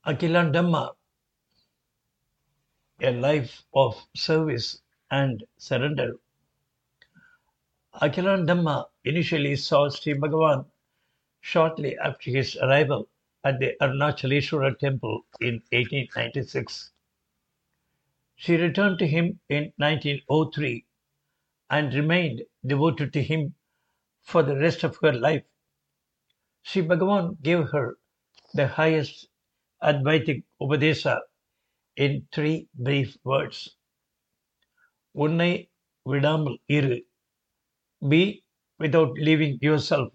Akilandamma, a life of service and surrender. Akilandamma initially saw Sri Bhagavan shortly after his arrival at the Arunachaleshwara temple in 1896. She returned to him in 1903 and remained devoted to him for the rest of her life. Sri Bhagavan gave her the highest Advaitic Upadesa in three brief words. உன்னை விடாமல் இரு. Be without leaving yourself.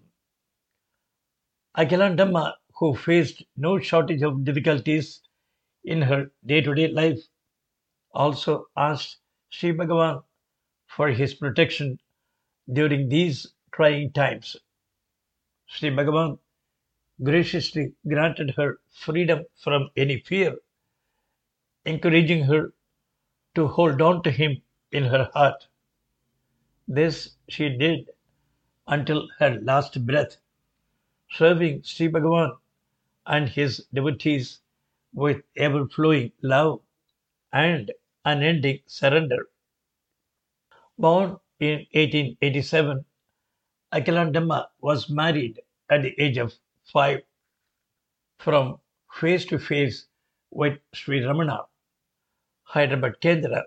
Akilandamma, who faced no shortage of difficulties in her day-to-day life, also asked Sri Bhagavan for his protection during these trying times. Sri Bhagavan graciously granted her freedom from any fear, encouraging her to hold on to him in her heart. This she did until her last breath, serving Sri Bhagavan and his devotees with ever-flowing love and unending surrender. Born in 1887, Akilandamma was married at the age of 5 from face to face with Sri Ramana, Hyderabad Kendra.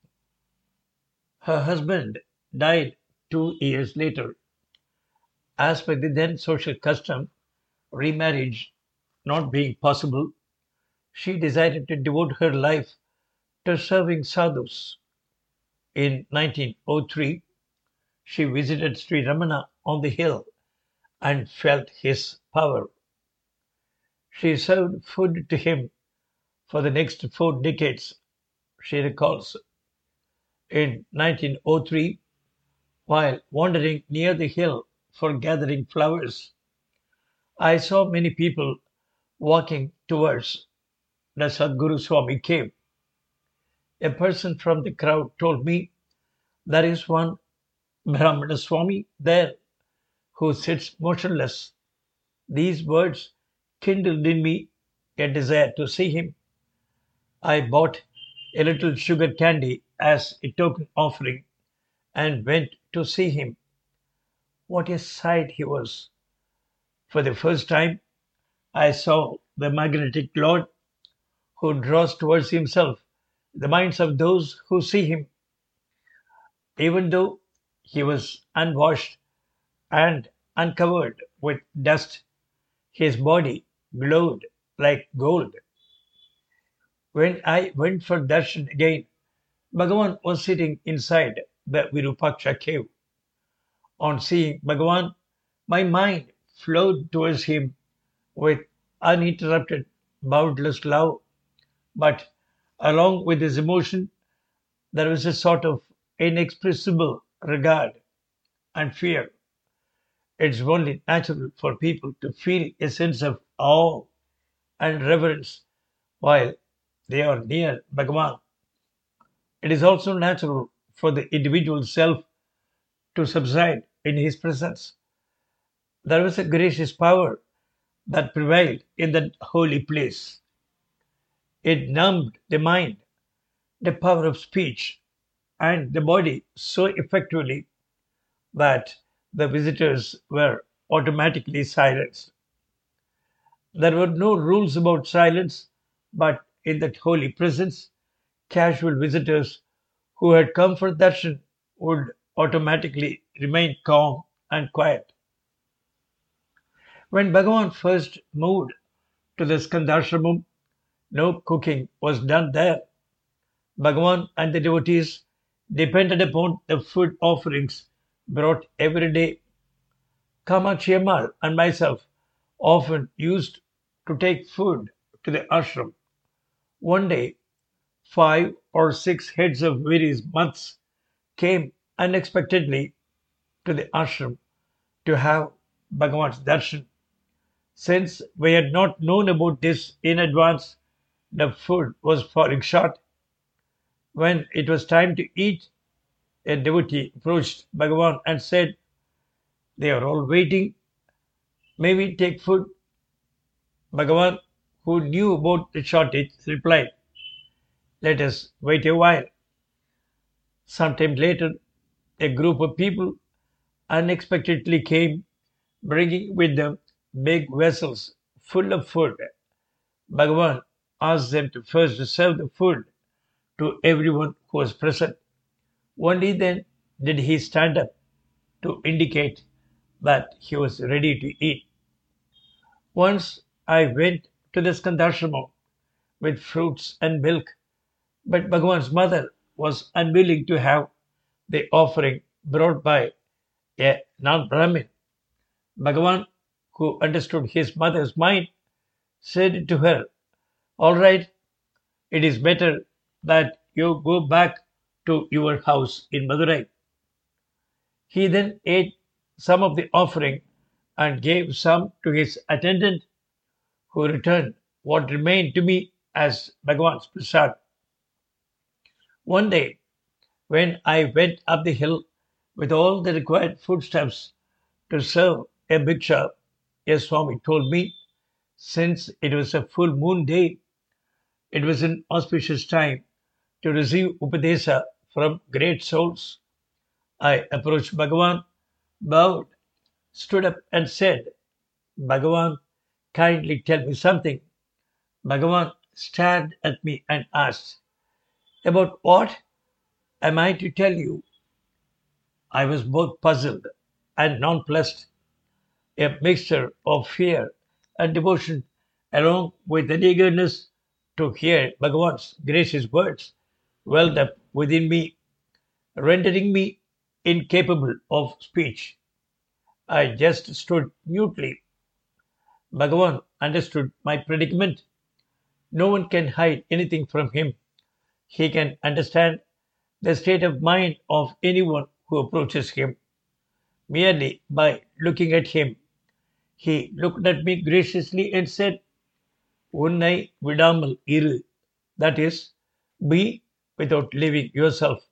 Her husband died 2 years later. As per the then social custom, remarriage not being possible, she decided to devote her life to serving sadhus. In 1903, she visited Sri Ramana on the hill and felt his power. She served food to him for the next 4 decades, she recalls. In 1903, while wandering near the hill for gathering flowers, I saw many people walking towards the Sadguru Swami cave. A person from the crowd told me, there is one Brahmana Swami there who sits motionless. These words kindled in me a desire to see him. I bought a little sugar candy as a token offering and went to see him. What a sight he was! For the first time, I saw the magnetic Lord who draws towards himself the minds of those who see him. Even though he was unwashed and uncovered with dust, his body glowed like gold. When I went for darshan again, Bhagavan was sitting inside the Virupaksha cave. On seeing Bhagavan, my mind flowed towards him with uninterrupted, boundless love. But along with his emotion, there was a sort of inexpressible regard and fear. It's only natural for people to feel a sense of awe and reverence while they are near Bhagavan. It is also natural for the individual self to subside in his presence. There was a gracious power that prevailed in that holy place. It numbed the mind, the power of speech, and the body so effectively that the visitors were automatically silenced. There were no rules about silence, but in that holy presence, casual visitors who had come for darshan would automatically remain calm and quiet. When Bhagavan first moved to the Skandashramam, no cooking was done there. Bhagavan and the devotees depended upon the food offerings brought every day. Kamakshi Ammal and myself often used to take food to the ashram. One day, 5 or 6 heads of various months came unexpectedly to the ashram to have Bhagavan's darshan. Since we had not known about this in advance, the food was falling short. When it was time to eat, a devotee approached Bhagavan and said, they are all waiting. May we take food? Bhagavan, who knew about the shortage, replied, "Let us wait a while." Sometime later, a group of people unexpectedly came, bringing with them big vessels full of food. Bhagavan asked them to first serve the food to everyone who was present. Only then did he stand up to indicate that he was ready to eat. Once I went to the Skandashramam with fruits and milk, but Bhagavan's mother was unwilling to have the offering brought by a non Brahmin. Bhagavan, who understood his mother's mind, said to her, "All right, it is better that you go back to your house in Madurai." He then ate some of the offering and gave some to his attendant, who returned what remained to me as Bhagavan's prasad. One day, when I went up the hill with all the required foodstuffs to serve a bhiksha, a Swami told me, since it was a full moon day, it was an auspicious time to receive Upadesa from great souls. I approached Bhagavan, bowed, stood up, and said, "Bhagavan, kindly tell me something." Bhagavan stared at me and asked, "About what am I to tell you?" I was both puzzled and nonplussed. A mixture of fear and devotion, along with an eagerness to hear Bhagavan's gracious words, welled up within me, rendering me incapable of speech. I just stood mutely. Bhagavan understood my predicament. No one can hide anything from him. He can understand the state of mind of anyone who approaches him. Merely by looking at him, he looked at me graciously and said, "Unnai vidamal iru," that is, be without leaving yourself.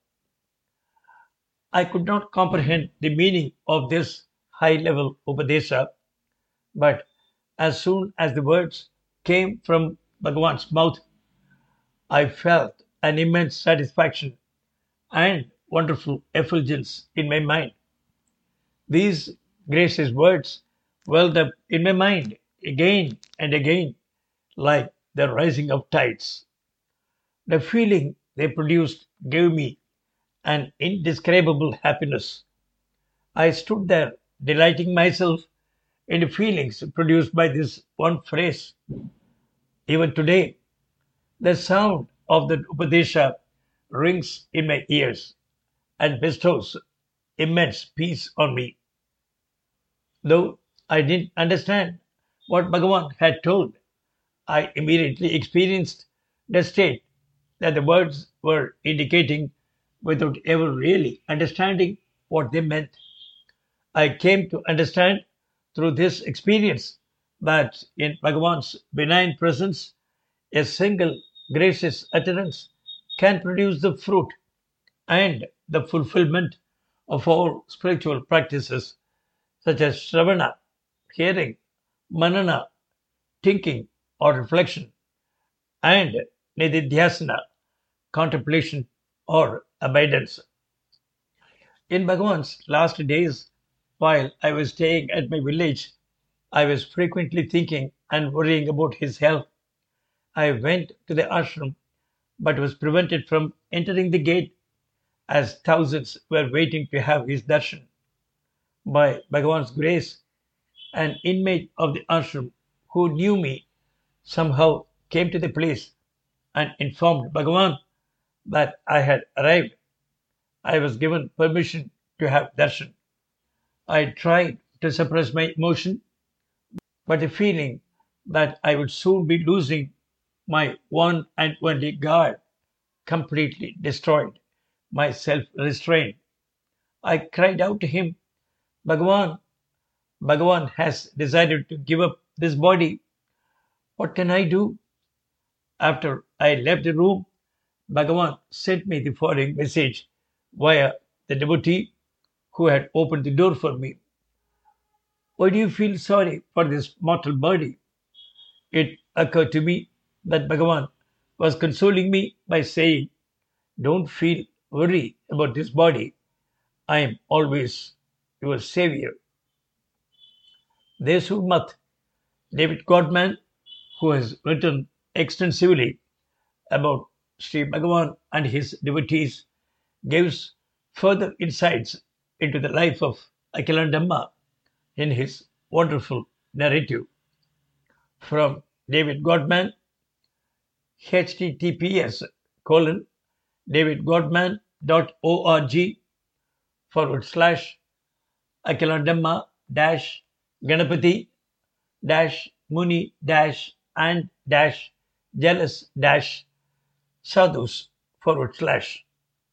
I could not comprehend the meaning of this high level Upadesa, but as soon as the words came from Bhagavan's mouth, I felt an immense satisfaction and wonderful effulgence in my mind. These gracious words welled up in my mind again and again like the rising of tides. The feeling they produced gave me an indescribable happiness. I stood there delighting myself in the feelings produced by this one phrase. Even today, the sound of the Upadesha rings in my ears and bestows immense peace on me. Though I didn't understand what Bhagavan had told, I immediately experienced the state that the words were indicating without ever really understanding what they meant. I came to understand through this experience that in Bhagavan's benign presence, a single gracious utterance can produce the fruit and the fulfillment of all spiritual practices such as Shravana, hearing, Manana, thinking or reflection, and Nididhyasana, contemplation or abidance. In Bhagavan's last days, while I was staying at my village, I was frequently thinking and worrying about his health. I went to the ashram but was prevented from entering the gate as thousands were waiting to have his darshan. By Bhagavan's grace, an inmate of the ashram who knew me somehow came to the place and informed Bhagavan that I had arrived. I was given permission to have darshan. I tried to suppress my emotion, but the feeling that I would soon be losing my one and only guard completely destroyed my self restraint. I cried out to him, "Bhagavan, Bhagavan has decided to give up this body. What can I do?" After I left the room, Bhagavan sent me the following message via the devotee who had opened the door for me. "Why do you feel sorry for this mortal body? It occurred to me that Bhagavan was consoling me by saying, "Don't feel worry about this body. I am always your savior." Desu Mat, David Godman, who has written extensively about Sri Bhagavan and his devotees, gives further insights into the life of Akilandamma in his wonderful narrative. From David Godman, https colon davidgodman.org Akilandamma dash Ganapati dash Muni dash and dash jealous dash sadhus /.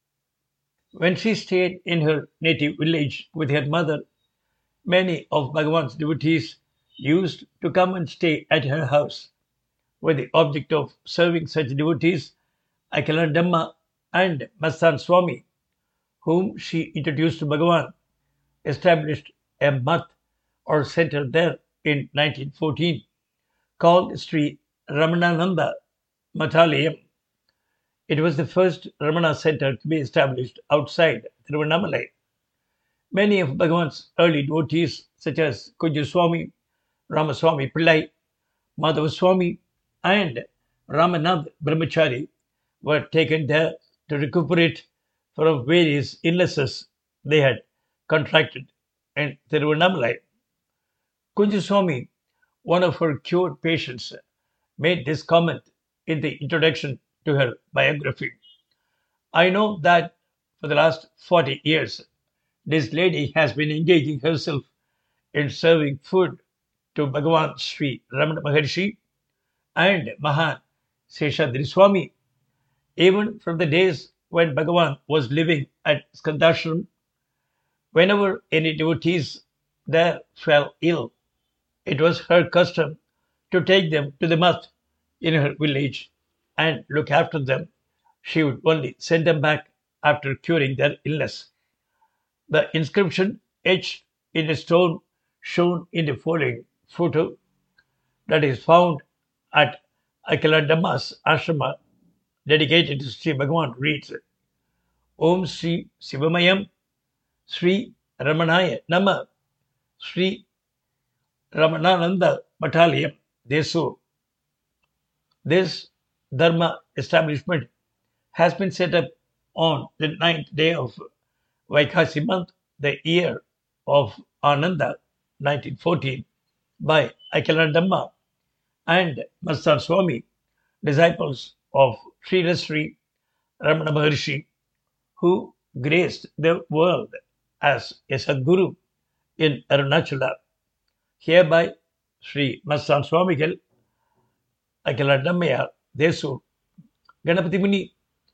When she stayed in her native village with her mother, many of Bhagavan's devotees used to come and stay at her house with the object of serving such devotees. Akilandamma and Mastan Swami, whom she introduced to Bhagavan, established a math or center there in 1914 called Sri Ramanananda Mathalayam. It was the first Ramana center to be established outside Tiruvannamalai. Many of Bhagavan's early devotees, such as Kujaswami, Ramaswami Pillai, Madhavaswami, and Ramanath Brahmachari, were taken there to recuperate from various illnesses they had contracted in Tiruvannamalai. Kunjaswami, one of her cured patients, made this comment in the introduction to her biography. "I know that for the last 40 years, this lady has been engaging herself in serving food to Bhagavan Sri Ramana Maharshi and Mahan Seshadri Swami. Even from the days when Bhagavan was living at Skandashram, whenever any devotees there fell ill, it was her custom to take them to the math in her village and look after them. She would only send them back after curing their illness." The inscription etched in a stone shown in the following photo that is found at Akilandamma's ashrama dedicated to Sri Bhagavan reads, "Om Sri Sivamayam Sri Ramanaya Nama Sri Ramanananda Mathalayam Desu." This Dharma establishment has been set up on the 9th day of Vaikhasi month, the year of Ananda, 1914, by Akilandamma and Mastan Swami, disciples of Sri Rasri Ramana Maharshi, who graced the world as a Sadguru in Arunachala. Hereby, Sri Mastan Swamigal, Akilandamma Desu, Ganapati Muni.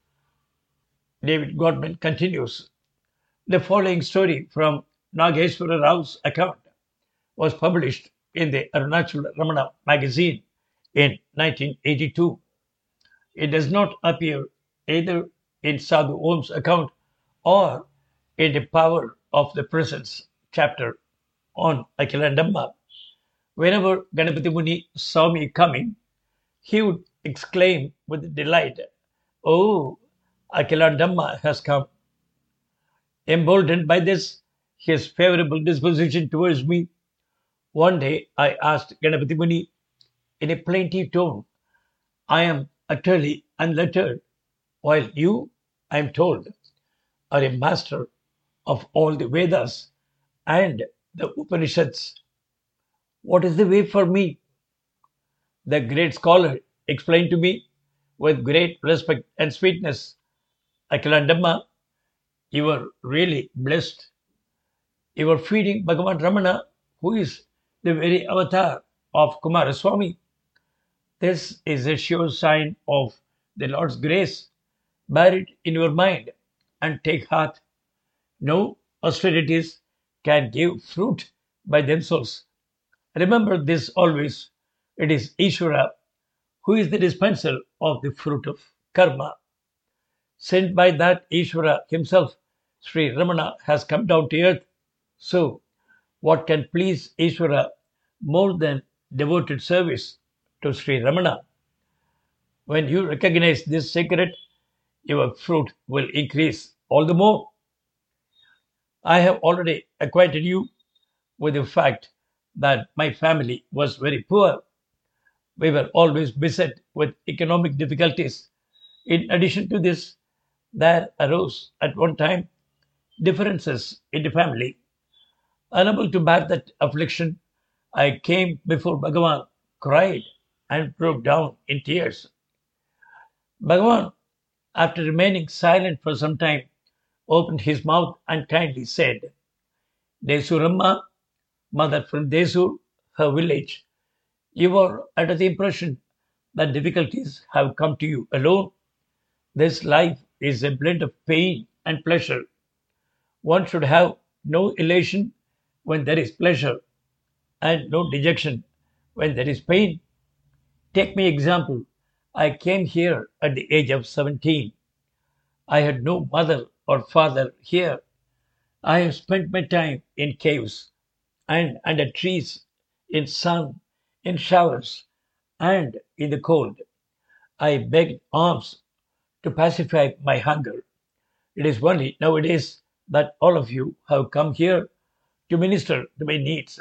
David Godman continues. The following story from Nageshwara Rao's account was published in the Arunachal Ramana magazine in 1982. It does not appear either in Sadhu Om's account or in the Power of the Presence chapter on Akilandamma. Whenever Ganapati Muni saw me coming, he would exclaim with delight, "Oh, Akilandamma has come." Emboldened by this, his favorable disposition towards me, one day I asked Ganapati Muni in a plaintive tone, "I am utterly unlettered, while you, I am told, are a master of all the Vedas and the Upanishads. What is the way for me?" The great scholar explained to me with great respect and sweetness, "Akilandamma, you are really blessed. You are feeding Bhagavan Ramana, who is the very avatar of Kumaraswamy. This is a sure sign of the Lord's grace. Bear it in your mind and take heart. No austerities can give fruit by themselves. Remember this always. It is Ishvara who is the dispenser of the fruit of karma. Sent by that Ishvara himself, Sri Ramana has come down to earth. So, what can please Ishvara more than devoted service to Sri Ramana. When you recognize this secret, your fruit will increase all the more. I have already acquainted you with the fact that my family was very poor. We were always beset with economic difficulties. In addition to this, there arose at one time differences in the family. Unable to bear that affliction, I came before Bhagavan, cried, and broke down in tears. Bhagavan, after remaining silent for some time, opened his mouth and kindly said, Desuramma, mother from Desur, her village, you are under the impression that difficulties have come to you alone. This life is a blend of pain and pleasure. One should have no elation when there is pleasure and no dejection when there is pain. Take me example. I came here at the age of 17. I had no mother or father here. I have spent my time in caves and under trees, in sun, in showers, and in the cold. I begged alms to pacify my hunger. It is only nowadays that all of you have come here to minister to my needs.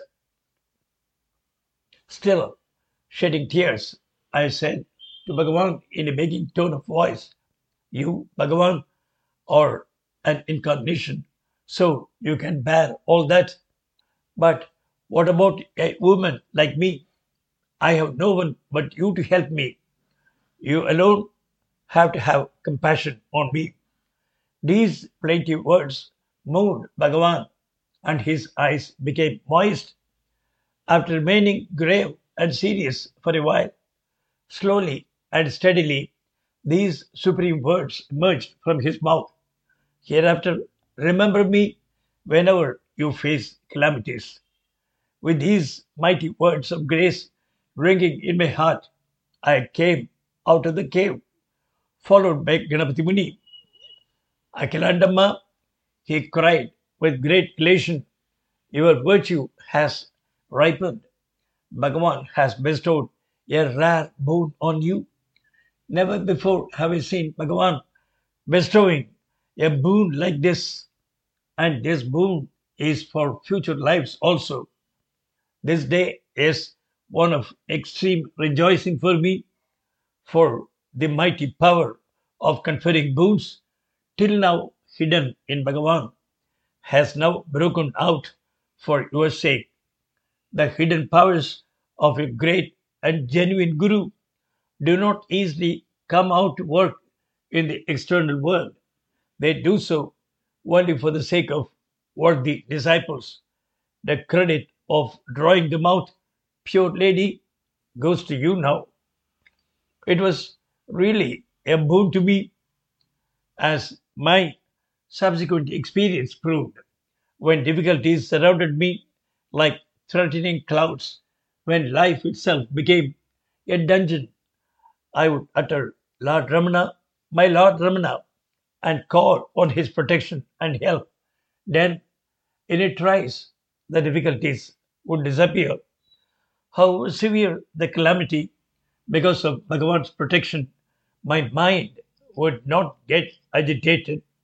Still, shedding tears, I said to Bhagavan in a begging tone of voice, You, Bhagavan, are an incarnation, so you can bear all that. But what about a woman like me? I have no one but you to help me. You alone have to have compassion on me. These plaintive words moved Bhagavan, and his eyes became moist. After remaining grave and serious for a while, slowly and steadily, these supreme words emerged from his mouth. Hereafter, remember me whenever you face calamities. With these mighty words of grace ringing in my heart, I came out of the cave, followed by Ganapati Muni. Akilandamma, he cried with great elation, Your virtue has ripened. Bhagavan has bestowed a rare boon on you. Never before have I seen Bhagavan bestowing a boon like this, and this boon is for future lives also. This day is one of extreme rejoicing for me, for the mighty power of conferring boons, till now hidden in Bhagavan, has now broken out for your sake. The hidden powers of a great and genuine Guru do not easily come out to work in the external world. They do so only for the sake of worthy disciples. The credit of drawing them out, pure lady, goes to you now. It was really a boon to me, as my subsequent experience proved. When difficulties surrounded me like threatening clouds, when life itself became a dungeon, I would utter Lord Ramana, my Lord Ramana, and call on his protection and help. Then, in a trice, the difficulties would disappear. However severe the calamity, because of Bhagavan's protection, my mind would not get agitated.